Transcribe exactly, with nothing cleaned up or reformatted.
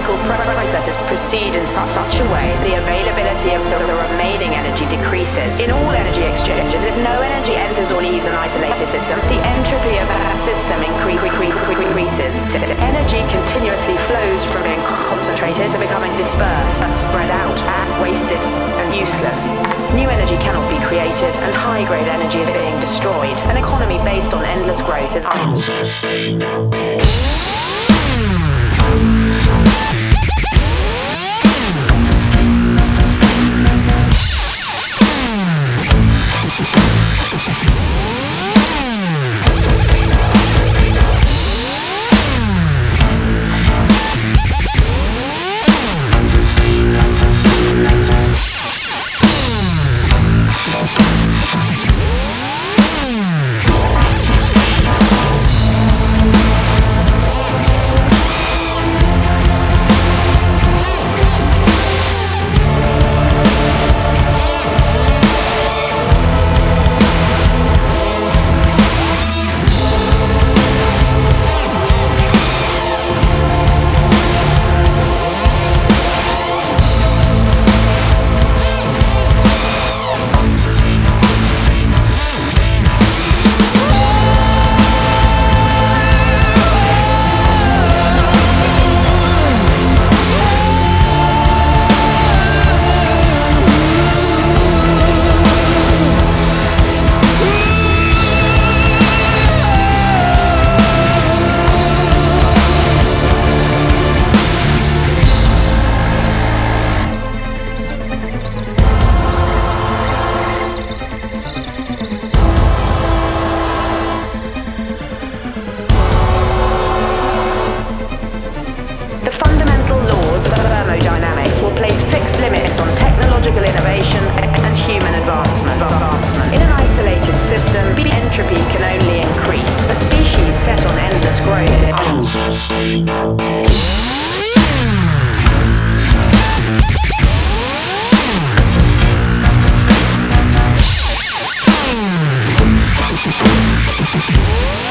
technological processes proceed in su- such a way the availability of the, the remaining energy decreases. In all energy exchanges, if no energy enters or leaves an isolated system, the entropy of that system incre- incre- increases. Energy continuously flows from being concentrated to becoming dispersed, spread out, wasted, and useless. New energy cannot be created, and high-grade energy is being destroyed. An economy based on endless growth is unsustainable. We'll be right back.